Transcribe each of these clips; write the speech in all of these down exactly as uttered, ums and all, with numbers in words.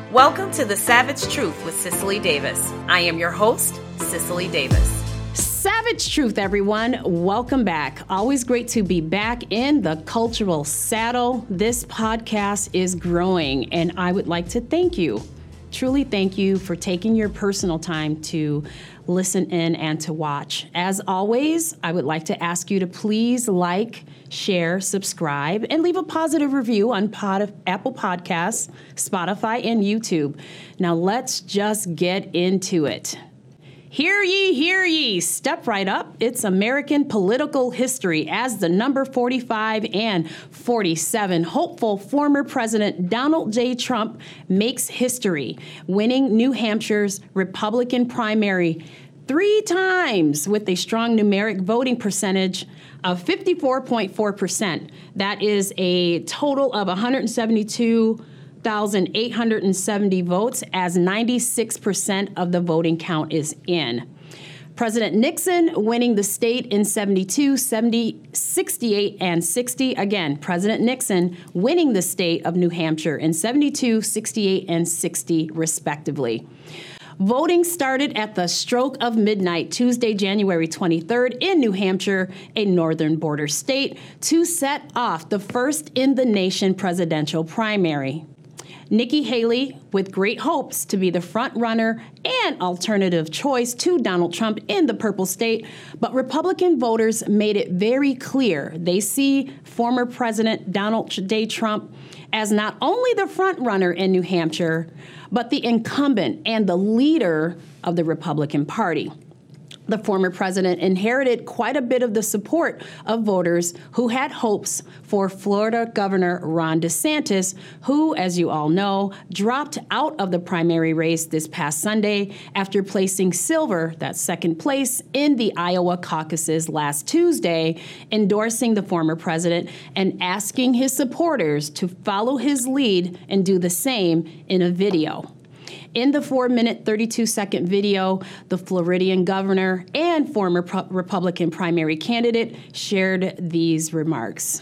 Welcome to The Savage Truth with Cicely Davis. I am your host, Cicely Davis. Savage Truth, everyone. Welcome back. Always great to be back in the cultural saddle. This podcast is growing, and I would like to thank you. Truly thank you for taking your personal time to listen in and to watch. As always, I would like to ask you to please like, share, subscribe, and leave a positive review on Pod- Apple Podcasts, Spotify, and YouTube. Now let's just get into it. Hear ye, hear ye, step right up. It's American political history as the number forty-five and forty-seven hopeful former President Donald J. Trump makes history, winning New Hampshire's Republican primary three times with a strong numeric voting percentage of fifty-four point four percent. That is a total of one hundred seventy-two thousand eight hundred seventy votes, as ninety-six percent of the voting count is in. President Nixon winning the state in seventy-two, seventy, sixty-eight, and sixty. Again, President Nixon winning the state of New Hampshire in seventy-two, sixty-eight, and sixty, respectively. Voting started at the stroke of midnight, Tuesday, January twenty-third, in New Hampshire, a northern border state, to set off the first in the nation presidential primary. Nikki Haley, with great hopes to be the front runner and alternative choice to Donald Trump in the purple state, but Republican voters made it very clear they see former President Donald J. Trump as not only the front runner in New Hampshire, but the incumbent and the leader of the Republican Party. The former president inherited quite a bit of the support of voters who had hopes for Florida Governor Ron DeSantis, who, as you all know, dropped out of the primary race this past Sunday after placing silver, that's second place, in the Iowa caucuses last Tuesday, endorsing the former president and asking his supporters to follow his lead and do the same in a video. In the four-minute, thirty-two-second video, the Floridian governor and former pro- Republican primary candidate shared these remarks.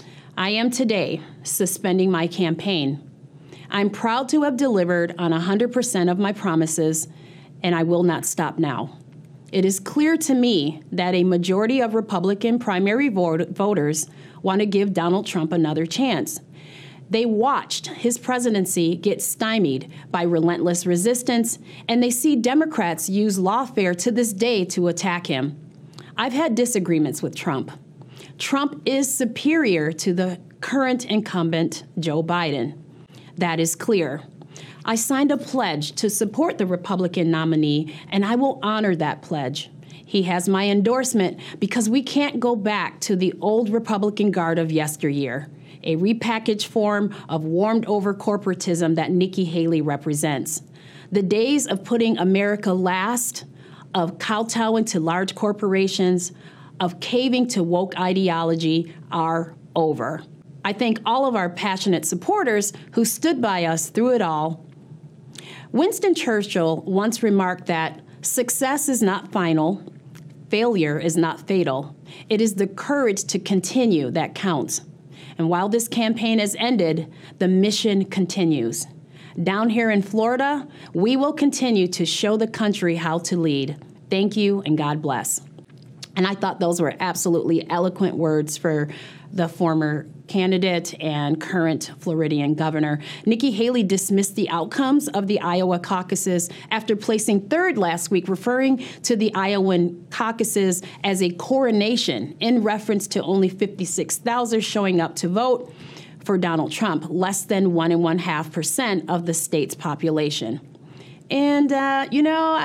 I am today suspending my campaign. I'm proud to have delivered on one hundred percent of my promises, and I will not stop now. It is clear to me that a majority of Republican primary vote- voters want to give Donald Trump another chance. They watched his presidency get stymied by relentless resistance, and they see Democrats use lawfare to this day to attack him. I've had disagreements with Trump. Trump is superior to the current incumbent, Joe Biden. That is clear. I signed a pledge to support the Republican nominee, and I will honor that pledge. He has my endorsement because we can't go back to the old Republican guard of yesteryear, a repackaged form of warmed-over corporatism that Nikki Haley represents. The days of putting America last, of kowtowing to large corporations, of caving to woke ideology are over. I thank all of our passionate supporters who stood by us through it all. Winston Churchill once remarked that success is not final, failure is not fatal. It is the courage to continue that counts. And while this campaign has ended, the mission continues. Down here in Florida, we will continue to show the country how to lead. Thank you, and God bless. And I thought those were absolutely eloquent words for the former candidate and current Floridian governor. Nikki Haley dismissed the outcomes of the Iowa caucuses after placing third last week, referring to the Iowan caucuses as a coronation in reference to only fifty-six thousand showing up to vote for Donald Trump, less than one and one half percent of the state's population. And, uh, you know,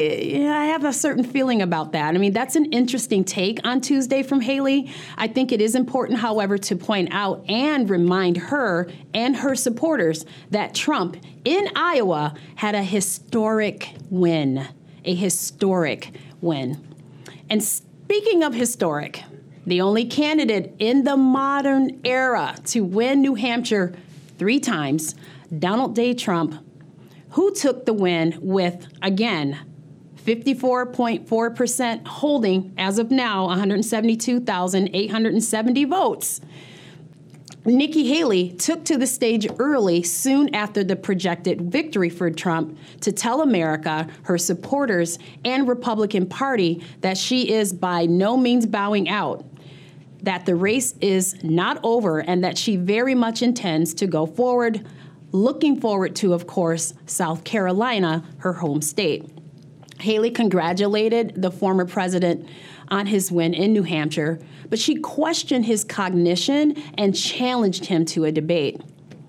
I I have a certain feeling about that. I mean, that's an interesting take on Tuesday from Haley. I think it is important, however, to point out and remind her and her supporters that Trump in Iowa had a historic win, a historic win. And speaking of historic, the only candidate in the modern era to win New Hampshire three times, Donald J. Trump, who took the win with, again, fifty-four point four percent holding, as of now, one hundred seventy-two thousand eight hundred seventy votes. Nikki Haley took to the stage early, soon after the projected victory for Trump, to tell America, her supporters, and Republican Party that she is by no means bowing out, that the race is not over, and that she very much intends to go forward, looking forward to, of course, South Carolina, her home state. Haley congratulated the former president on his win in New Hampshire, but she questioned his cognition and challenged him to a debate.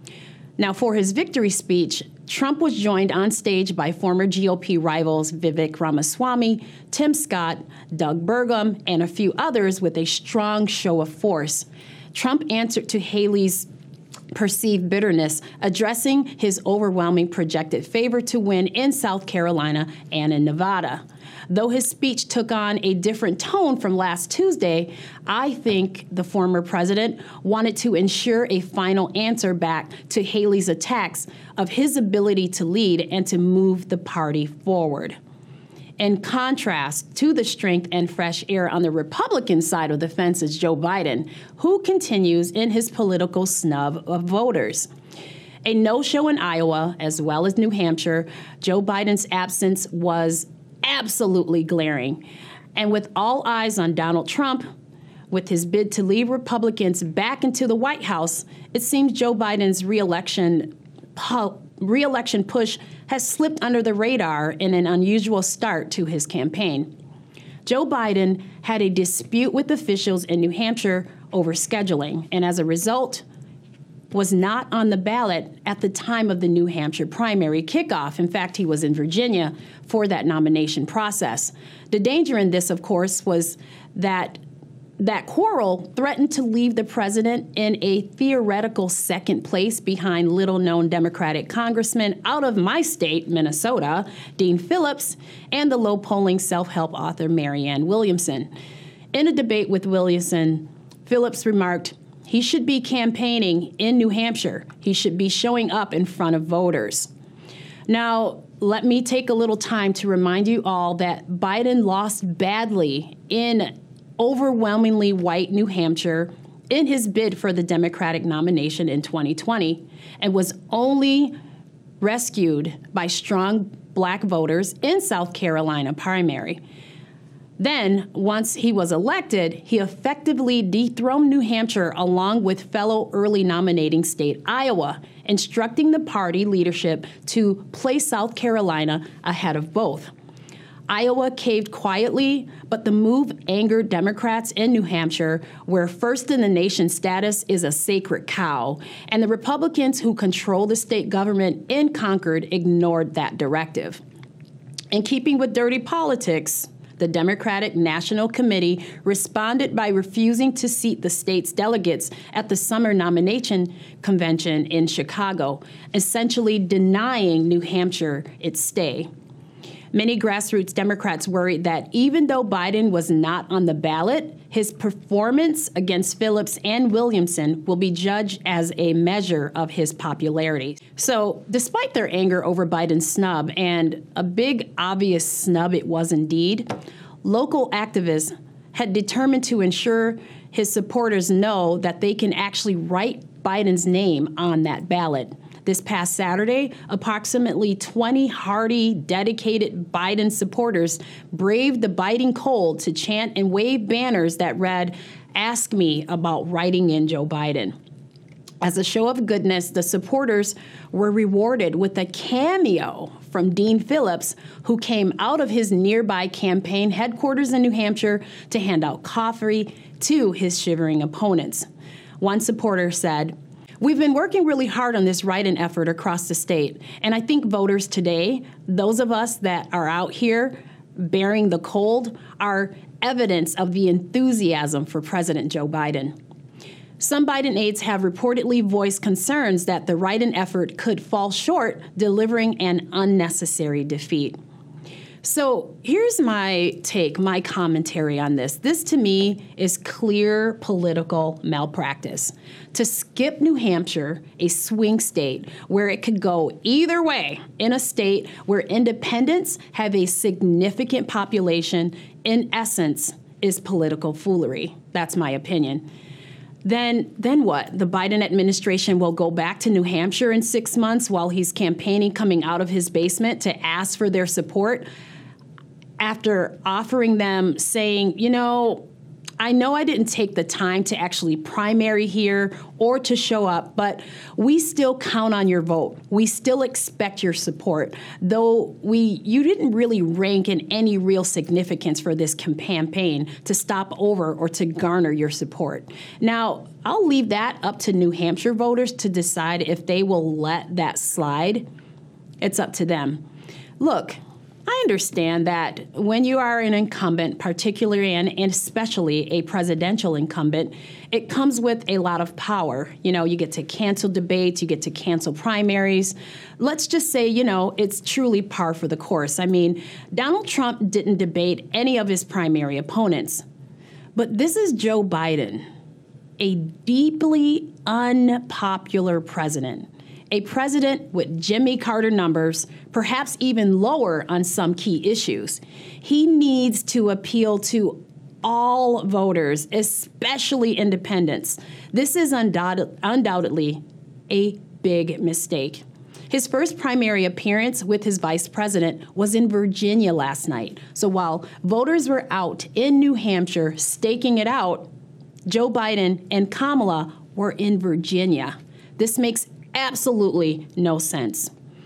Now, for his victory speech, Trump was joined on stage by former G O P rivals Vivek Ramaswamy, Tim Scott, Doug Burgum, and a few others with a strong show of force. Trump answered to Haley's perceived bitterness, addressing his overwhelming projected favor to win in South Carolina and in Nevada. Though his speech took on a different tone from last Tuesday, I think the former president wanted to ensure a final answer back to Haley's attacks of his ability to lead and to move the party forward. In contrast to the strength and fresh air on the Republican side of the fence is Joe Biden, who continues in his political snub of voters. A no-show in Iowa, as well as New Hampshire, Joe Biden's absence was absolutely glaring. And with all eyes on Donald Trump, with his bid to lead Republicans back into the White House, it seems Joe Biden's reelection po- reelection push has slipped under the radar in an unusual start to his campaign. Joe Biden had a dispute with officials in New Hampshire over scheduling, and as a result, was not on the ballot at the time of the New Hampshire primary kickoff. In fact, he was in Virginia for that nomination process. The danger in this, of course, was that that quarrel threatened to leave the president in a theoretical second place behind little-known Democratic congressman out of my state, Minnesota, Dean Phillips, and the low-polling self-help author Marianne Williamson. In a debate with Williamson, Phillips remarked, he should be campaigning in New Hampshire. He should be showing up in front of voters. Now, let me take a little time to remind you all that Biden lost badly in overwhelmingly white New Hampshire in his bid for the Democratic nomination in twenty twenty and was only rescued by strong black voters in South Carolina primary. Then, once he was elected, he effectively dethroned New Hampshire along with fellow early nominating state Iowa, instructing the party leadership to place South Carolina ahead of both. Iowa caved quietly, but the move angered Democrats in New Hampshire, where first in the nation status is a sacred cow, and the Republicans who control the state government in Concord ignored that directive. In keeping with dirty politics, the Democratic National Committee responded by refusing to seat the state's delegates at the summer nomination convention in Chicago, essentially denying New Hampshire its stay. Many grassroots Democrats worried that even though Biden was not on the ballot, his performance against Phillips and Williamson will be judged as a measure of his popularity. So, despite their anger over Biden's snub, and a big obvious snub it was indeed, local activists had determined to ensure his supporters know that they can actually write Biden's name on that ballot. This past Saturday, approximately twenty hardy, dedicated Biden supporters braved the biting cold to chant and wave banners that read, "Ask me about writing in Joe Biden." As a show of goodness, the supporters were rewarded with a cameo from Dean Phillips, who came out of his nearby campaign headquarters in New Hampshire to hand out coffee to his shivering opponents. One supporter said, "We've been working really hard on this write-in effort across the state, and I think voters today, those of us that are out here bearing the cold, are evidence of the enthusiasm for President Joe Biden." Some Biden aides have reportedly voiced concerns that the write-in effort could fall short, delivering an unnecessary defeat. So here's my take, my commentary on this. This, to me, is clear political malpractice. To skip New Hampshire, a swing state, where it could go either way, in a state where independents have a significant population, in essence, is political foolery. That's my opinion. then then what? The Biden administration will go back to New Hampshire in six months while he's campaigning, coming out of his basement to ask for their support after offering them, saying, you know, I know I didn't take the time to actually primary here or to show up, but we still count on your vote. We still expect your support, though we you didn't really rank in any real significance for this campaign to stop over or to garner your support. Now, I'll leave that up to New Hampshire voters to decide if they will let that slide. It's up to them. Look, I understand that when you are an incumbent, particularly and, and especially a presidential incumbent, it comes with a lot of power. You know, you get to cancel debates, you get to cancel primaries. Let's just say, you know, it's truly par for the course. I mean, Donald Trump didn't debate any of his primary opponents. But this is Joe Biden, a deeply unpopular president. A president with Jimmy Carter numbers, perhaps even lower on some key issues. He needs to appeal to all voters, especially independents. This is undoubted, undoubtedly a big mistake. His first primary appearance with his vice president was in Virginia last night. So while voters were out in New Hampshire staking it out, Joe Biden and Kamala were in Virginia. This makes absolutely no sense.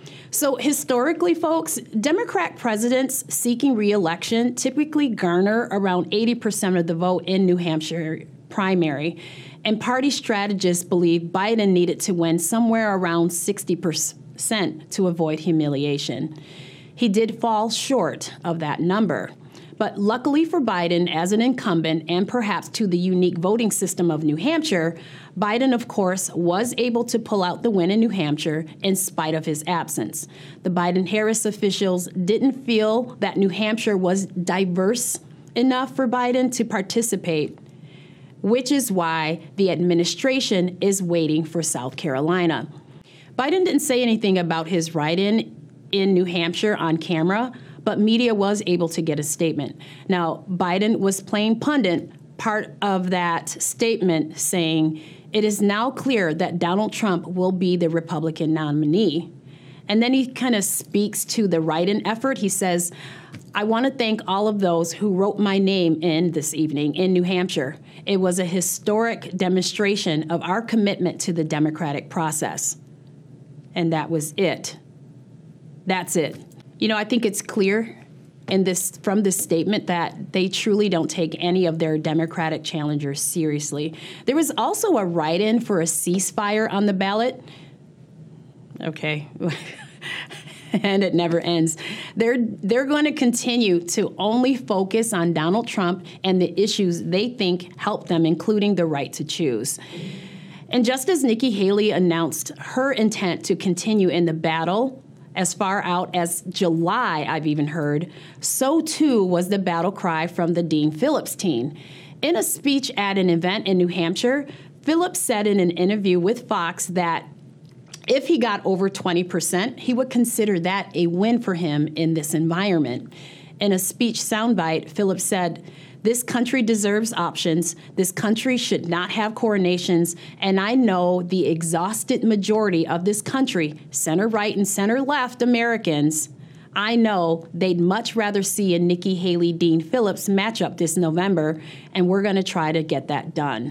So historically, folks, Democrat presidents seeking re-election typically garner around eighty percent of the vote in New Hampshire primary. And party strategists believe Biden needed to win somewhere around sixty percent to avoid humiliation. He did fall short of that number. But luckily for Biden as an incumbent and perhaps to the unique voting system of New Hampshire, Biden, of course, was able to pull out the win in New Hampshire in spite of his absence. The Biden-Harris officials didn't feel that New Hampshire was diverse enough for Biden to participate, which is why the administration is waiting for South Carolina. Biden didn't say anything about his write-in in New Hampshire on camera, but media was able to get a statement. Now, Biden was playing pundit, part of that statement saying, it is now clear that Donald Trump will be the Republican nominee. And then he kind of speaks to the write-in effort. He says, I want to thank all of those who wrote my name in this evening in New Hampshire. It was a historic demonstration of our commitment to the democratic process. And that was it. That's it. You know, I think it's clear in this from this statement that they truly don't take any of their Democratic challengers seriously. There was also a write-in for a ceasefire on the ballot. Okay. And it never ends. They're they're going to continue to only focus on Donald Trump and the issues they think help them, including the right to choose. And just as Nikki Haley announced her intent to continue in the battle as far out as July, I've even heard, so too was the battle cry from the Dean Phillips team. In a speech at an event in New Hampshire, Phillips said in an interview with Fox that if he got over twenty percent, he would consider that a win for him in this environment. In a speech soundbite, Phillips said, this country deserves options. This country should not have coronations. And I know the exhausted majority of this country, center-right and center-left Americans, I know they'd much rather see a Nikki Haley-Dean Phillips matchup this November, and we're going to try to get that done.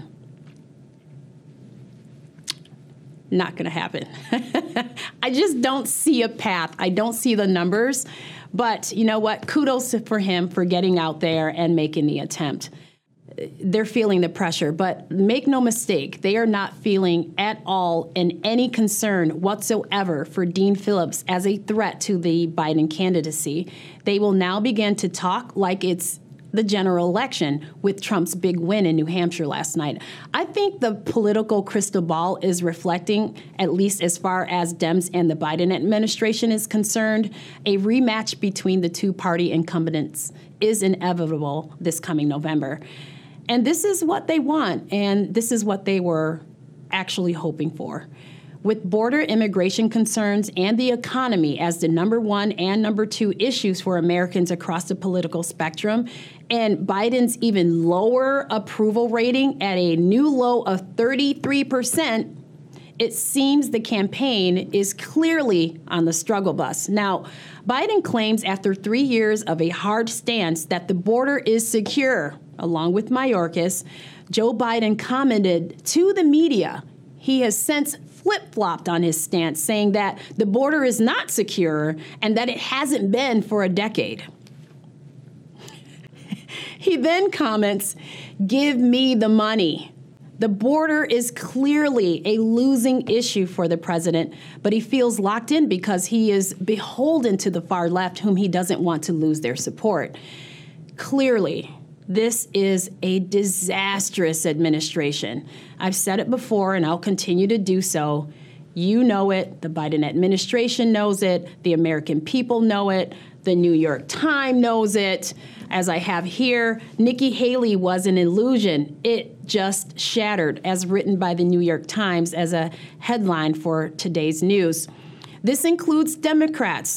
Not going to happen. I just don't see a path. I don't see the numbers. But you know what? Kudos for him for getting out there and making the attempt. They're feeling the pressure, but make no mistake, they are not feeling at all in any concern whatsoever for Dean Phillips as a threat to the Biden candidacy. They will now begin to talk like it's the general election with Trump's big win in New Hampshire last night. I think the political crystal ball is reflecting, at least as far as Dems and the Biden administration is concerned, a rematch between the two party incumbents is inevitable this coming November. And this is what they want, and this is what they were actually hoping for. With border immigration concerns and the economy as the number one and number two issues for Americans across the political spectrum, and Biden's even lower approval rating at a new low of thirty-three percent, it seems the campaign is clearly on the struggle bus. Now, Biden claims after three years of a hard stance that the border is secure, along with Mayorkas. Joe Biden commented to the media he has since flip-flopped on his stance, saying that the border is not secure and that it hasn't been for a decade. He then comments, "Give me the money." The border is clearly a losing issue for the president, but he feels locked in because he is beholden to the far left, whom he doesn't want to lose their support. Clearly, this is a disastrous administration. I've said it before, and I'll continue to do so. You know it. The Biden administration knows it. The American people know it. The New York Times knows it. As I have here, Nikki Haley was an illusion. It just shattered, as written by the New York Times as a headline for today's news. This includes Democrats.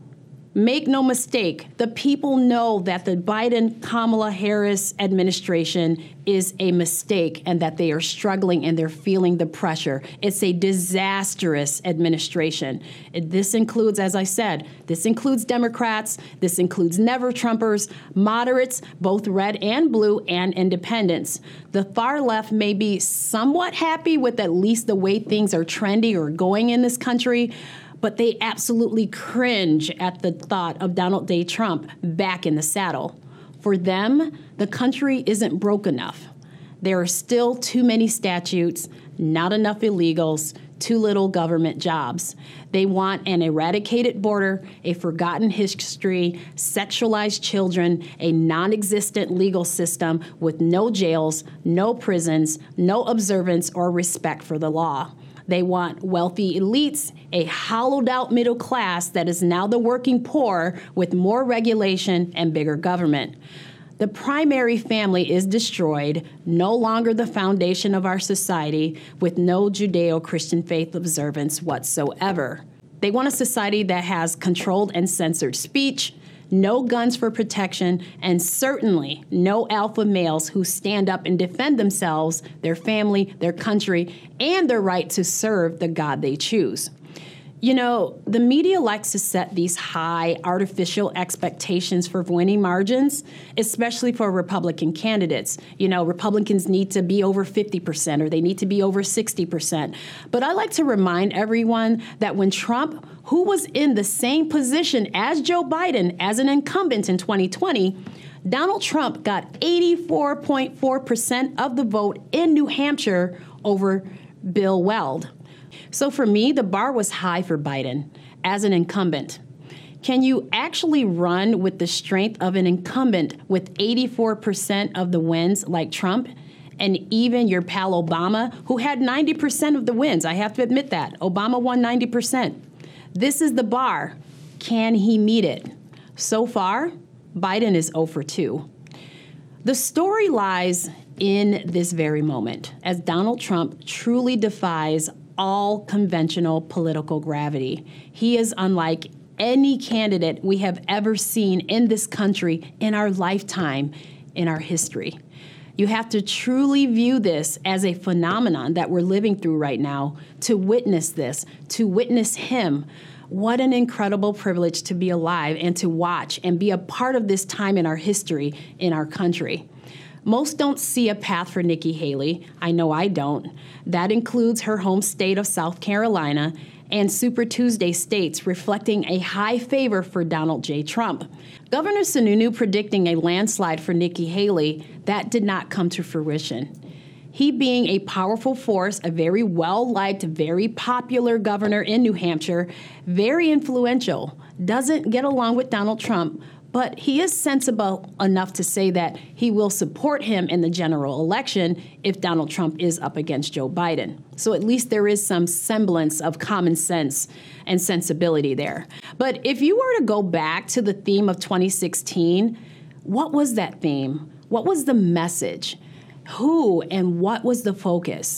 Make no mistake, the people know that the Biden-Kamala Harris administration is a mistake and that they are struggling and they're feeling the pressure. It's a disastrous administration. This includes, as I said, this includes Democrats, this includes never-Trumpers, moderates, both red and blue, and independents. The far left may be somewhat happy with at least the way things are trending or going in this country, but they absolutely cringe at the thought of Donald J. Trump back in the saddle. For them, the country isn't broke enough. There are still too many statutes, not enough illegals, too little government jobs. They want an eradicated border, a forgotten history, sexualized children, a non-existent legal system with no jails, no prisons, no observance or respect for the law. They want wealthy elites, a hollowed-out middle class that is now the working poor with more regulation and bigger government. The primary family is destroyed, no longer the foundation of our society, with no Judeo-Christian faith observance whatsoever. They want a society that has controlled and censored speech, no guns for protection, and certainly no alpha males who stand up and defend themselves, their family, their country, and their right to serve the God they choose. You know, the media likes to set these high artificial expectations for winning margins, especially for Republican candidates. You know, Republicans need to be over fifty percent or they need to be over sixty percent. But I like to remind everyone that when Trump, who was in the same position as Joe Biden as an incumbent in twenty twenty, Donald Trump got eighty-four point four percent of the vote in New Hampshire over Bill Weld. So for me, the bar was high for Biden as an incumbent. Can you actually run with the strength of an incumbent with eighty-four percent of the wins like Trump? And even your pal Obama, who had ninety percent of the wins. I have to admit that. Obama won ninety percent. This is the bar. Can he meet it? So far, Biden is zero for two. The story lies in this very moment, as Donald Trump truly defies all conventional political gravity. He is unlike any candidate we have ever seen in this country in our lifetime, in our history. You have to truly view this as a phenomenon that we're living through right now, to witness this, to witness him. What an incredible privilege to be alive and to watch and be a part of this time in our history, in our country. Most don't see a path for Nikki Haley. I know I don't. That includes her home state of South Carolina and Super Tuesday states reflecting a high favor for Donald J. Trump. Governor Sununu predicting a landslide for Nikki Haley, that did not come to fruition. He being a powerful force, a very well-liked, very popular governor in New Hampshire, very influential, doesn't get along with Donald Trump, but he is sensible enough to say that he will support him in the general election if Donald Trump is up against Joe Biden. So at least there is some semblance of common sense and sensibility there. But if you were to go back to the theme of twenty sixteen, what was that theme? What was the message? Who and what was the focus?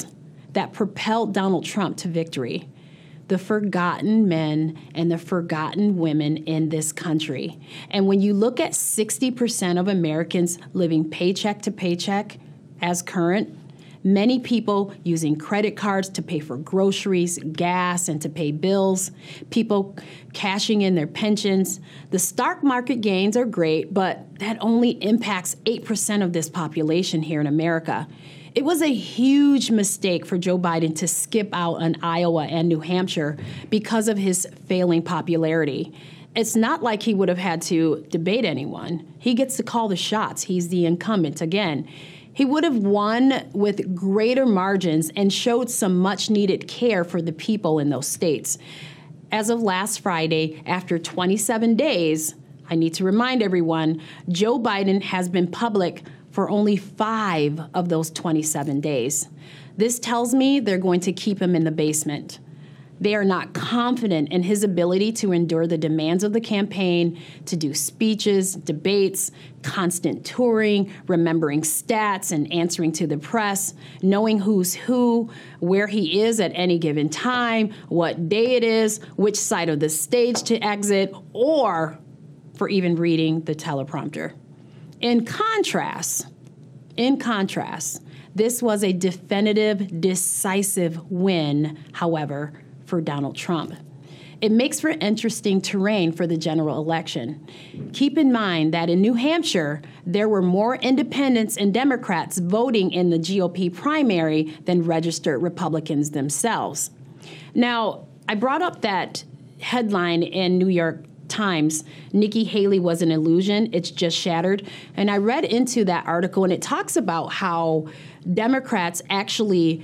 that propelled Donald Trump to victory. The forgotten men and the forgotten women in this country. And when you look at sixty percent of Americans living paycheck to paycheck as current, many people using credit cards to pay for groceries, gas, and to pay bills, people cashing in their pensions. The stock market gains are great, but that only impacts eight percent of this population here in America. It was a huge mistake for Joe Biden to skip out on Iowa and New Hampshire because of his failing popularity. It's not like he would have had to debate anyone. He gets to call the shots. He's the incumbent again. He would have won with greater margins and showed some much-needed care for the people in those states. As of last Friday, after twenty-seven days, I need to remind everyone, Joe Biden has been public for only five of those twenty-seven days. This tells me they're going to keep him in the basement. They are not confident in his ability to endure the demands of the campaign, to do speeches, debates, constant touring, remembering stats and answering to the press, knowing who's who, where he is at any given time, what day it is, which side of the stage to exit, or for even reading the teleprompter. In contrast, in contrast, this was a definitive, decisive win, however, for Donald Trump. It makes for interesting terrain for the general election. Keep in mind that in New Hampshire, there were more independents and Democrats voting in the G O P primary than registered Republicans themselves. Now, I brought up that headline in New York Times, Nikki Haley was an illusion, it's just shattered. And I read into that article, and it talks about how Democrats actually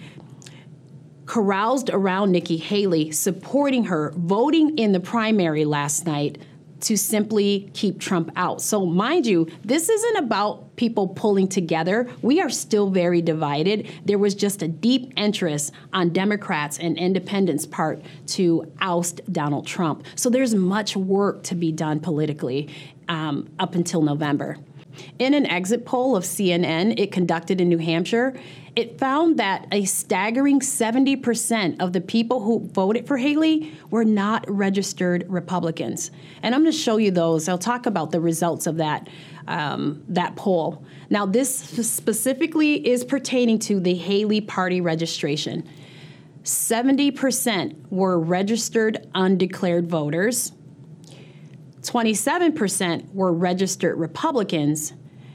caroused around Nikki Haley, supporting her, voting in the primary last night to simply keep Trump out. So mind you, this isn't about people pulling together. We are still very divided. There was just a deep interest on Democrats and independents' part to oust Donald Trump. So there's much work to be done politically um, up until November. In an exit poll of C N N it conducted in New Hampshire, it found that a staggering seventy percent of the people who voted for Haley were not registered Republicans. And I'm going to show you those. I'll talk about the results of that, um, that poll. Now, this specifically is pertaining to the Haley Party registration. seventy percent were registered undeclared voters. twenty-seven percent were registered Republicans,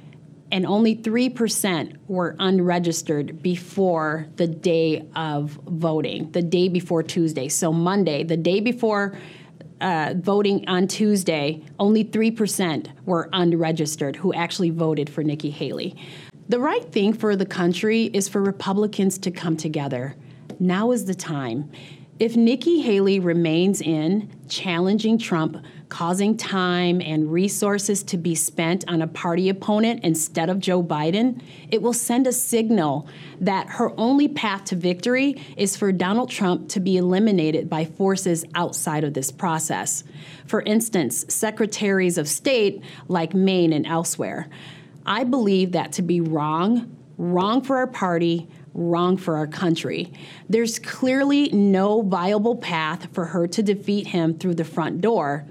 and only three percent were unregistered before the day of voting, the day before Tuesday. So Monday, the day before uh, voting on Tuesday, only three percent were unregistered who actually voted for Nikki Haley. The right thing for the country is for Republicans to come together. Now is the time. If Nikki Haley remains in, challenging Trump, causing time and resources to be spent on a party opponent instead of Joe Biden, it will send a signal that her only path to victory is for Donald Trump to be eliminated by forces outside of this process. For instance, secretaries of state like Maine and elsewhere. I believe that to be wrong, wrong for our party, wrong for our country. There's clearly no viable path for her to defeat him through the front door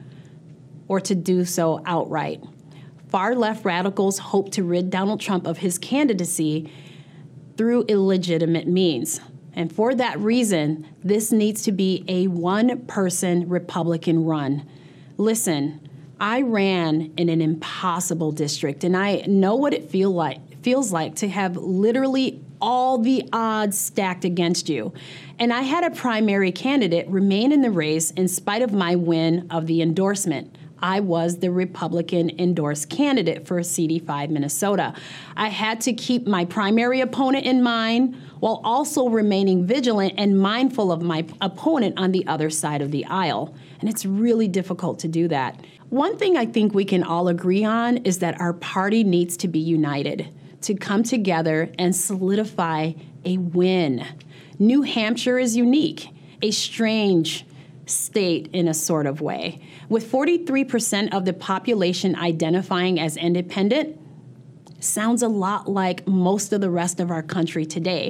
or to do so outright. Far-left radicals hope to rid Donald Trump of his candidacy through illegitimate means. And for that reason, this needs to be a one-person Republican run. Listen, I ran in an impossible district, and I know what it feel like, feels like to have literally all the odds stacked against you. And I had a primary candidate remain in the race in spite of my win of the endorsement. I was the Republican endorsed candidate for C D five Minnesota. I had to keep my primary opponent in mind while also remaining vigilant and mindful of my opponent on the other side of the aisle. And it's really difficult to do that. One thing I think we can all agree on is that our party needs to be united, to come together and solidify a win. New Hampshire is unique, a strange state in a sort of way. With forty-three percent of the population identifying as independent, sounds a lot like most of the rest of our country today.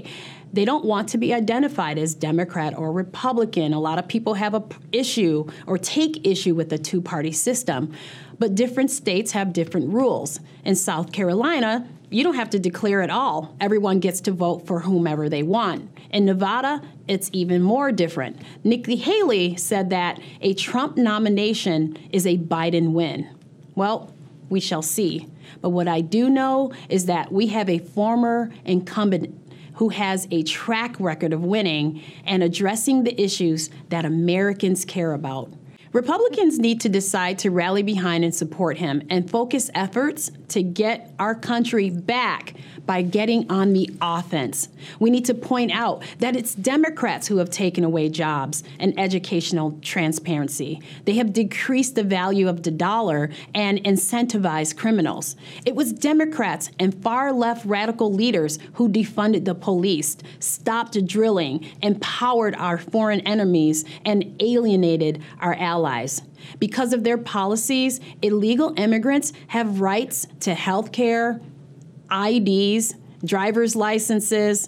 They don't want to be identified as Democrat or Republican. A lot of people have a p- issue or take issue with the two-party system, but different states have different rules. In South Carolina, you don't have to declare at all. Everyone gets to vote for whomever they want. In Nevada, it's even more different. Nikki Haley said that a Trump nomination is a Biden win. Well, we shall see. But what I do know is that we have a former incumbent who has a track record of winning and addressing the issues that Americans care about. Republicans need to decide to rally behind and support him and focus efforts to get our country back by getting on the offense. We need to point out that it's Democrats who have taken away jobs and educational transparency. They have decreased the value of the dollar and incentivized criminals. It was Democrats and far-left radical leaders who defunded the police, stopped drilling, empowered our foreign enemies, and alienated our allies. Because of their policies, illegal immigrants have rights to health care, I Ds, driver's licenses,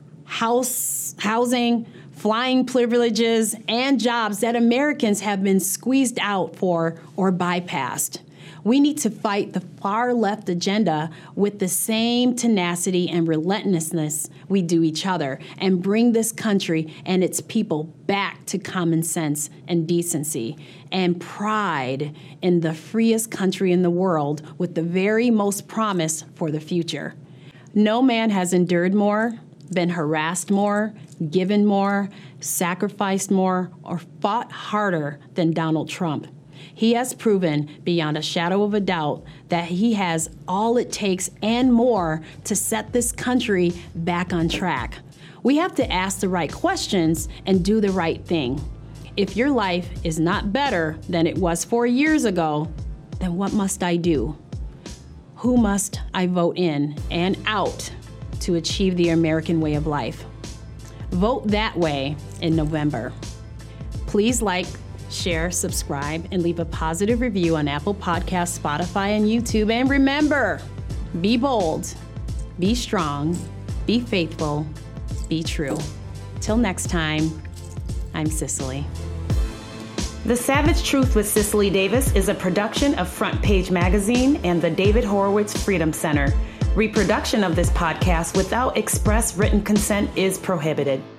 house, housing, flying privileges, and jobs that Americans have been squeezed out for or bypassed. We need to fight the far-left agenda with the same tenacity and relentlessness we do each other and bring this country and its people back to common sense and decency and pride in the freest country in the world with the very most promise for the future. No man has endured more, been harassed more, given more, sacrificed more, or fought harder than Donald Trump. He has proven beyond a shadow of a doubt that he has all it takes and more to set this country back on track. We have to ask the right questions and do the right thing. If your life is not better than it was four years ago, then what must I do? Who must I vote in and out to achieve the American way of life? Vote that way in November. Please like, share, subscribe, and leave a positive review on Apple Podcasts, Spotify, and YouTube. And remember, be bold, be strong, be faithful, be true. Till next time, I'm Cicely. The Savage Truth with Cicely Davis is a production of Front Page Magazine and the David Horowitz Freedom Center. Reproduction of this podcast without express written consent is prohibited.